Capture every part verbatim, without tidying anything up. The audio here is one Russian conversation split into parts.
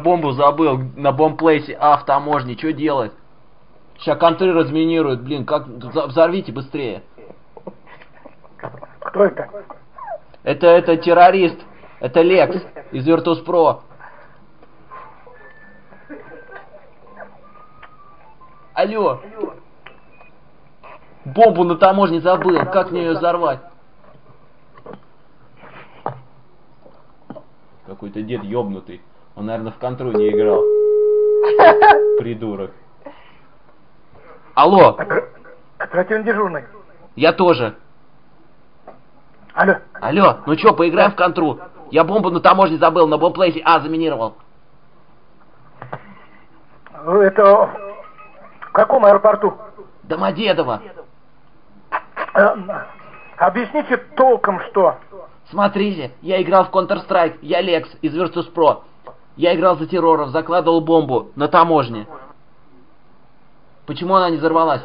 бомбу забыл на бомбплейсе А в таможне. Что делать? Сейчас контры разминируют, блин, как... Взорвите быстрее. Кто это? Это, это террорист. Это Лекс из Virtus.pro. Алло. Бомбу на таможне забыл. Как мне ее взорвать? Какой-то дед ёбнутый. Он, наверное, в контру не играл. Придурок. Алло. Оперативный дежурный. Я тоже. Алло. Алло, ну чё, поиграем в контру? Я бомбу на таможне забыл, на бомбплейсе А заминировал. Это в каком аэропорту? Домодедово. Э, Объясните толком, что? Смотрите, я играл в Counter-Strike, я Лекс из Virtus.pro. Я играл за терроров, закладывал бомбу на таможне. Почему она не взорвалась?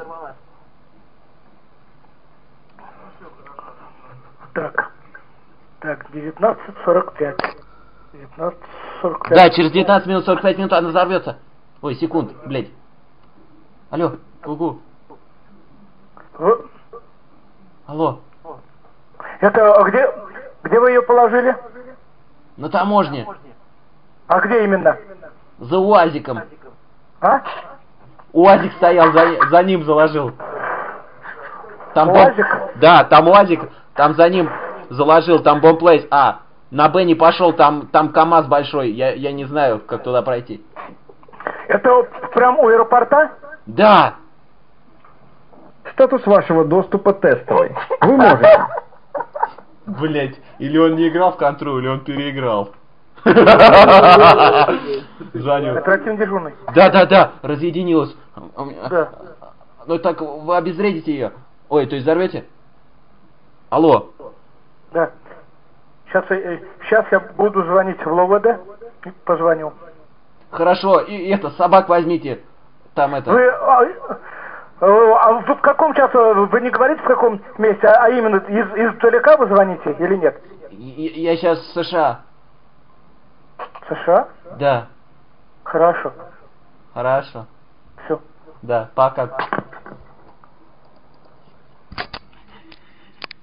Так, так, девятнадцать сорок пять. девятнадцать сорок пять. Да, через девятнадцать минут сорок пять минут она взорвется. Ой, секунд, блядь. Алло, гугу. Вы- Алло, Это где, где вы ее положили? на таможне, А где именно? за УАЗиком. А? УАЗик стоял, за, за ним заложил. Там бом- УАЗик? Да, там УАЗик, там за ним заложил, там бомбплейс А. На Б не пошел, там, там КамАЗ большой, я, я не знаю, как туда пройти. Это прям у аэропорта? Да. Статус вашего доступа тестовый. Вы можете. Блять, или он не играл в контру, или он переиграл. Жаню. Оперативный дежурный. Да, да, да, разъединилась. Да. Ну так, вы обезвредите ее. Ой, то есть взорвете? Алло. Да. Сейчас, сейчас я буду звонить в ЛОВД. Позвоню. Хорошо, и это, собак возьмите. Там это. Вы, а, а вы в каком часу, вы не говорите в каком месте, а именно из, издалека вы звоните или нет? Я, я сейчас в США. США? Да. Хорошо. Хорошо. Все. Да, пока.